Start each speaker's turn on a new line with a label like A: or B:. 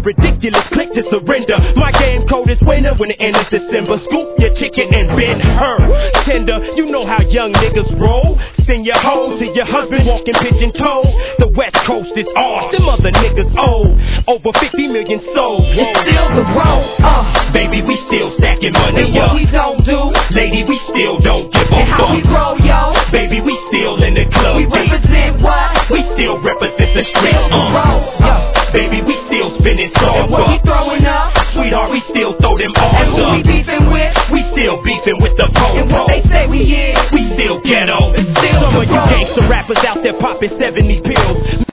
A: ridiculous click to surrender. My game code is winner when it enters December. Scoop your chicken and bend her tender. You know how young niggas roll. Send your hoe to your husband walking pigeon-toed. The West Coast is ours, them other niggas old. Over 50 million sold.
B: It's still the road,
A: baby, we still stacking money,
B: and what we don't do,
A: lady, we still don't give a
B: and how we
A: fuck.
B: roll, yo,
A: Baby, we still in the club.
B: we represent what?
A: We still represent the streets.
B: Still the road,
A: Baby, we still spinning
B: and what we
A: Starbucks.
B: throwing up,
A: Sweetheart, we still throw them
B: and
A: arms
B: who we
A: up.
B: beefing with,
A: We still beefing with the
B: and what they
A: po-po.
B: say we is.
A: We still ghetto.
B: Still
A: Some
B: the
A: of you
B: road.
A: gangsta rappers out there popping 70 pills.